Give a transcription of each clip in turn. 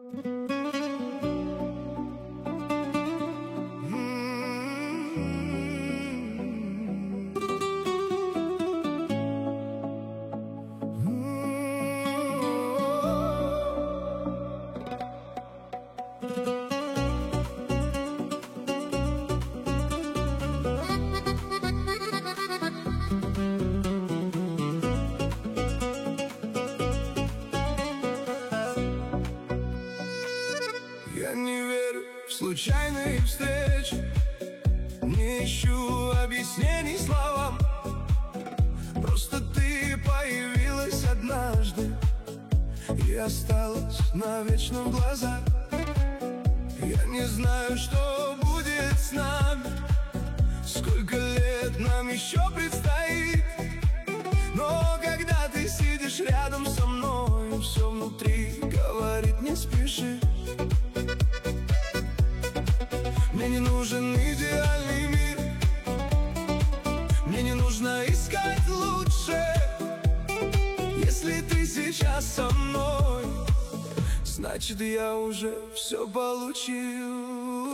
Я не верю в случайные встречи, не ищу объяснений словам. Просто ты появилась однажды и осталась навечно в глазах. Я не знаю, что будет с нами, сколько лет нам еще предстоит. Но когда ты сидишь рядом со мной, все внутри говорит: не спеши. Мне не нужен идеальный мир, мне не нужно искать лучше. Если ты сейчас со мной, значит, я уже все получил.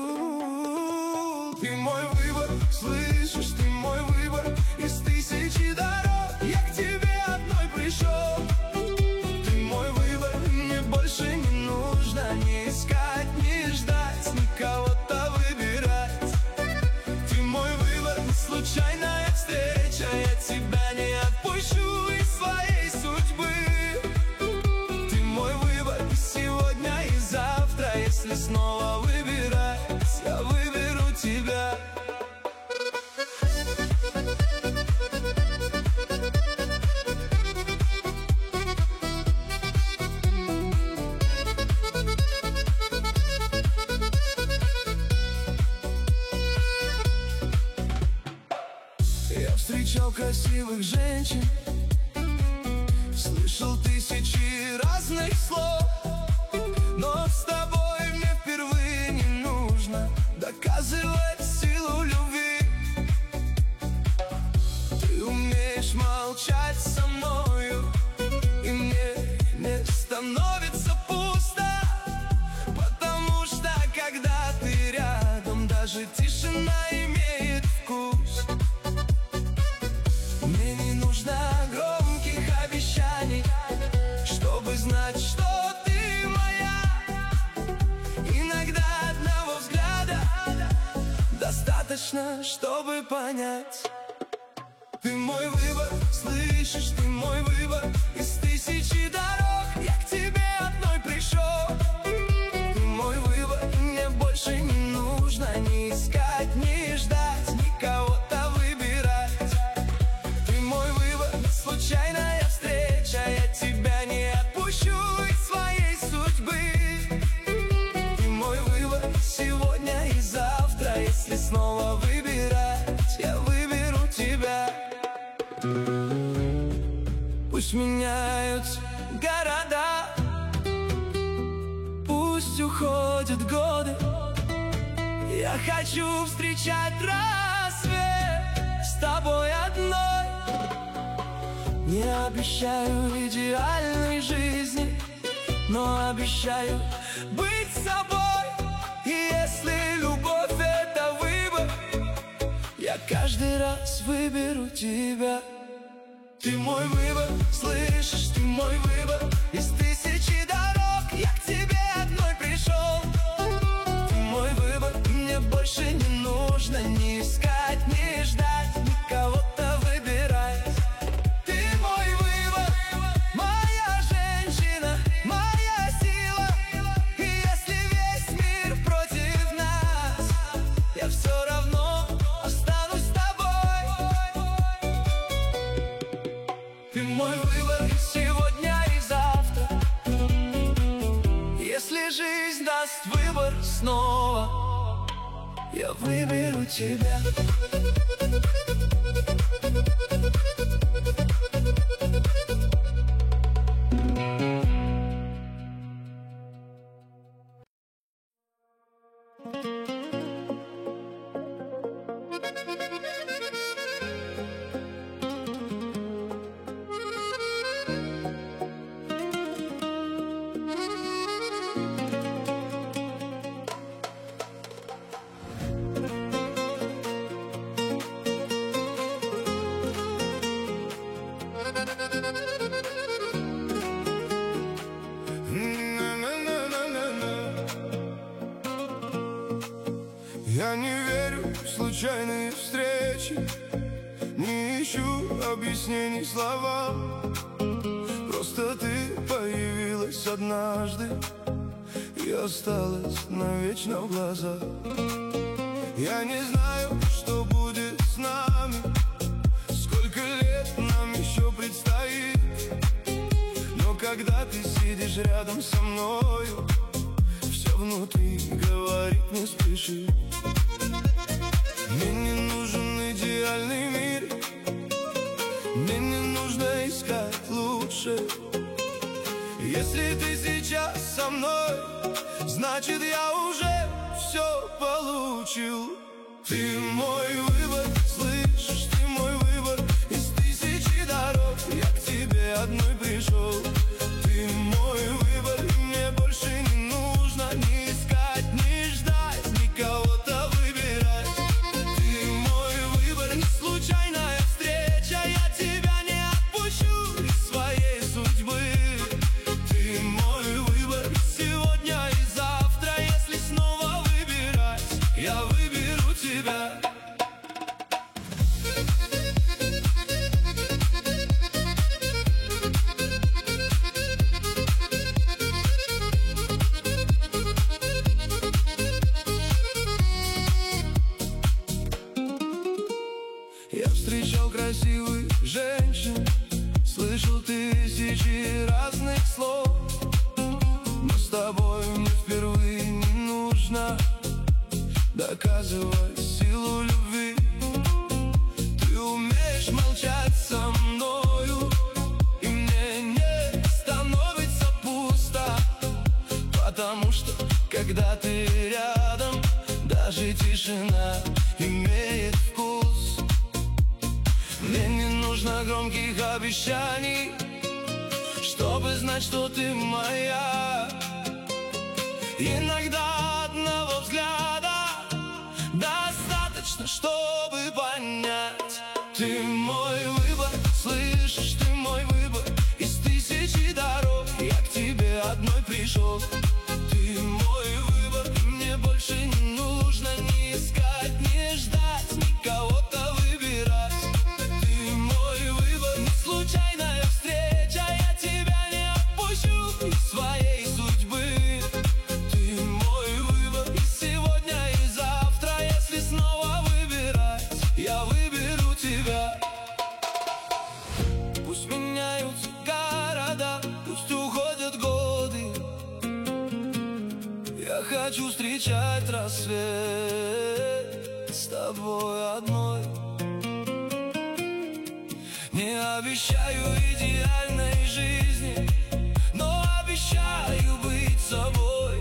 Ты мой выбор, слышишь, ты мой выбор. Из тысячи дорог я к тебе одной пришел. Ты мой выбор, мне больше не нужно ни искать, ни ждать, никого-то выбирать. Ты мой выбор, случайная встреча, я тебя не отпущу из своей судьбы. Ты мой выбор сегодня и завтра, если снова выбирать, я выберу тебя. Я встречал красивых женщин, слышал тысячи разных слов, но с тобой мне впервые не нужно доказывать силу любви. Ты умеешь молчать со мною, и мне не становится пусто, потому что когда ты рядом, даже тишина имеет вкус. Мне не нужно громких обещаний, чтобы знать, что ты моя. Иногда одного взгляда достаточно, чтобы понять. Ты мой выбор, слышишь, ты мой выбор. Из тысячи дорог я к тебе одной пришел. Ты мой выбор, мне больше не нужно ни искать, ни ждать, никого-то выбирать. Ты мой выбор, случайная встреча, я тебя не отпущу из своей судьбы. Ты мой выбор сегодня и завтра, если снова выбирать, я выберу тебя. Пусть меняются города, пусть уходят годы, я хочу встречать рассвет с тобой одной. Не обещаю идеальной жизни, но обещаю быть собой. И если любовь — это выбор, я каждый раз выберу тебя. Ты мой выбор, слышишь, ты мой выбор. Из тысячи дорог я к тебе одной пришел. Ты мой выбор, мне больше не нужно ни искать, ни ждать, никого-то выбирать. Ты мой выбор, моя женщина, моя сила. И если весь мир против нас, я все равно останусь с тобой. Ты мой выбор сегодня и завтра. Если жизнь даст выбор снова, я выберу тебя. Я не верю в случайные встречи, не ищу объяснений словам. Просто ты появилась однажды и осталась навечно в глазах. Я не знаю, что будет с нами, сколько лет нам еще предстоит, но когда ты сидишь рядом со мною, все внутри говорит: не спеши. Мне не нужен идеальный мир, мне не нужно искать лучше. Если ты сейчас со мной, значит, я уже все получил. Ты мой выбор, слышишь, ты мой выбор. Из тысячи дорог я к тебе одной пришел. Ты мой выбор, и мне больше не нужно ни искать, ни ждать, ни кого-то выбирать. Ты мой выбор, не случайная встреча, я тебя не отпущу из своей судьбы. Ты мой выбор, сегодня и завтра, если снова выбирать, я выберу тебя. Я встречал красивых женщин, слышал тысячи разных слов, но с тобой мне впервые не нужно доказывать силу любви. Ты умеешь молчать со мною, и мне не становится пусто, потому что когда ты рядом, даже тишина имеет вкус. Мне не нужно громких обещаний, чтобы знать, что ты моя. Иногда одного взгляда достаточно, чтобы понять. Ты мой выбор, слышишь, ты мой выбор. Из тысячи дорог я к тебе одной пришел. Ты мой выбор, и мне больше не нужно ни искать, ни ждать, ни кого-то выбирать. Ты мой выбор, не случайная встреча, я тебя не отпущу из своей судьбы. Ты мой выбор, и сегодня, и завтра, если снова выбирать, я выберу тебя. Пусть меняются города, пусть уходят годы, я хочу встречать рассвет с тобой одной. Не обещаю идеальной жизни, но обещаю быть собой.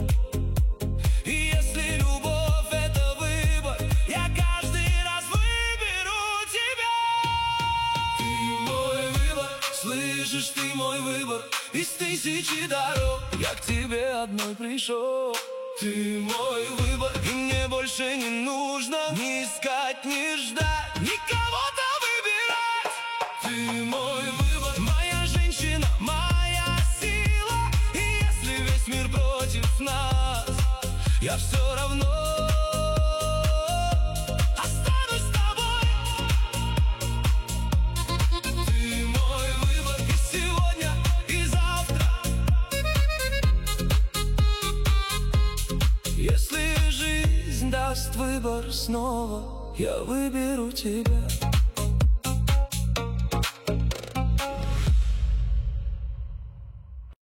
И если любовь — это выбор, я каждый раз выберу тебя. Ты мой выбор, слышишь, ты мой выбор. Из тысячи дорог я к тебе одной пришел. Ты мой выбор, и мне больше не нужно ни искать, ни ждать, ни кого-то выбирать. Ты мой выбор, моя женщина, моя сила. И если весь мир против нас, я все равно останусь с тобой. Ты мой выбор, и сегодня, и завтра. Если жизнь даст выбор снова, я выберу тебя.